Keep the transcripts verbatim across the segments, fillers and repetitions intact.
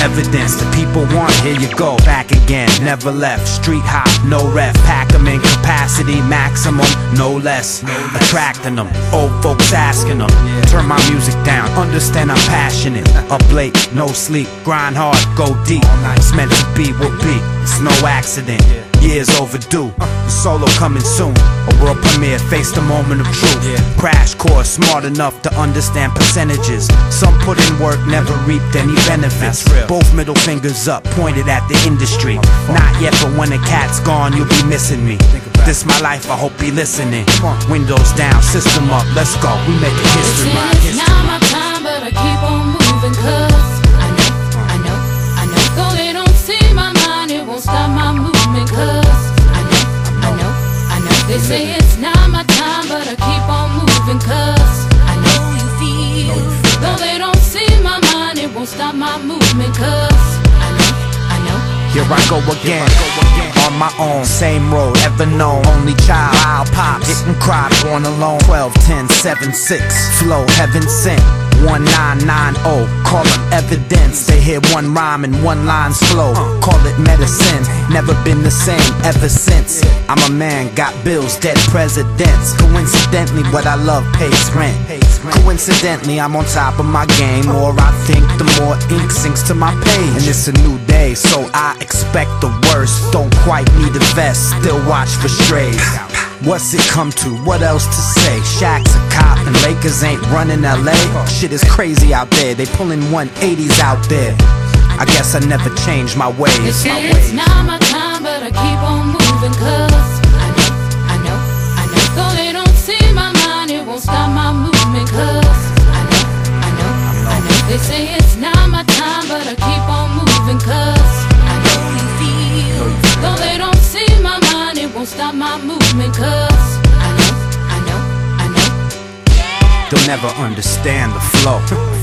evidence the people want. Here you go, back again, never left. Street hop, no ref. Pack 'em in capacity maximum, no less. Attracting them, old folks asking them. Turn my music down, understand I'm passionate. Up late, no sleep, grind hard, go deep. It's meant to be, will be, it's no accident. Years overdue, the solo coming soon. A world premiere, face the moment of truth. Crash course, smart enough to understand percentages. Some put in work, never reaped any benefits. Both middle fingers up, pointed at the industry. Not yet, but when the cat's gone, you'll be missing me. This my life, I hope you listening. Windows down, system up, let's go, we make a history. It's not my time, but I keep on moving, cause I know, I know, I know. Though they don't see my mind, it won't stop my movement, cause I know, I know, I know. They say it's not my time, but I keep on moving, cause I know you feel. Though they don't see my mind, it won't stop my movement, cause I know, I know. Here I go again, on my own, same road, ever known. Only child, wild pops, hitting crop, born alone. Twelve, ten, seven, six, flow, heaven sent. One nine nine oh, call them evidence. They hear one rhyme and one line's flow. Call it medicine, never been the same ever since. I'm a man, got bills, dead presidents. Coincidentally, what I love pays rent. Coincidentally, I'm on top of my game. More I think, the more ink sinks to my page. And it's a new day, so I expect the worst. Don't quite need a vest, still watch for strays. What's it come to? What else to say? Shaq's a cop and Lakers ain't running L A. Shit is crazy out there, they pulling one eighties out there. I guess I never changed my ways. They say it's not my time, but I keep on moving, cause I know, I know, I know. Though they don't see my mind, it won't stop my movement, cause I know, I know, I know. They say it's not my time, but I keep on moving, cause I know you feel. Though they don't see my mind, it won't stop my movement, cause I know, I know, I know. They'll never understand the flow.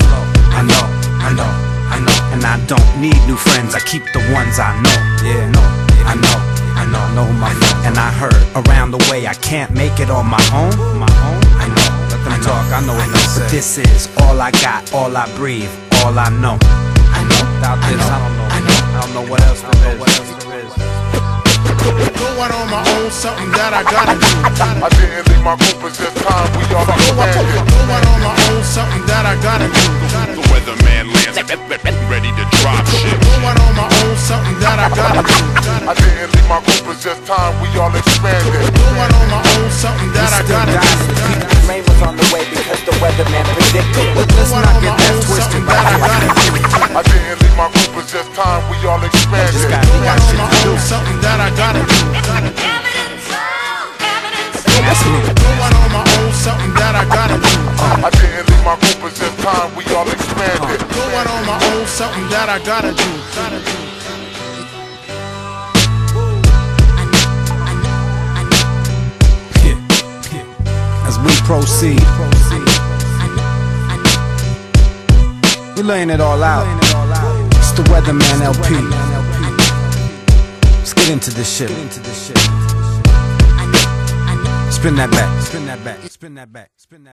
I know, I know, I know. And I don't need new friends, I keep the ones I know. Yeah, no, I know, I know, know my friends. And I heard around the way I can't make it on my own. My own, I know, let them talk, I know enough. But this is all I got, all I breathe, all I know. I know, without this I don't know, I know, I don't know what else there is. Going on my own, something that I gotta do. I didn't leave my group, it's just time we all expanded. Going on my own, something that I gotta do. The weatherman lands, ready to drop shit. Going on my own, something that I gotta do. I didn't leave my group, it's just time we all expanded. Going on my own, something that I gotta do. Rain was on the way because the weatherman predicted. But let's Going not on get my that own, twisted something right that I gotta do. I didn't leave my group, it's just time we all expanded. Just got, we Going got on shit my to do. own, something that I gotta do. That's me. Going on my own, something that I gotta do. I didn't leave my group, it's just time we all expanded. Going on my own, something that I gotta do. Gotta do. As we proceed, we laying it all out. It's the Weatherman L P. Let's get into this shit. Spin that back. Spin that back. Spin that back. Spin that.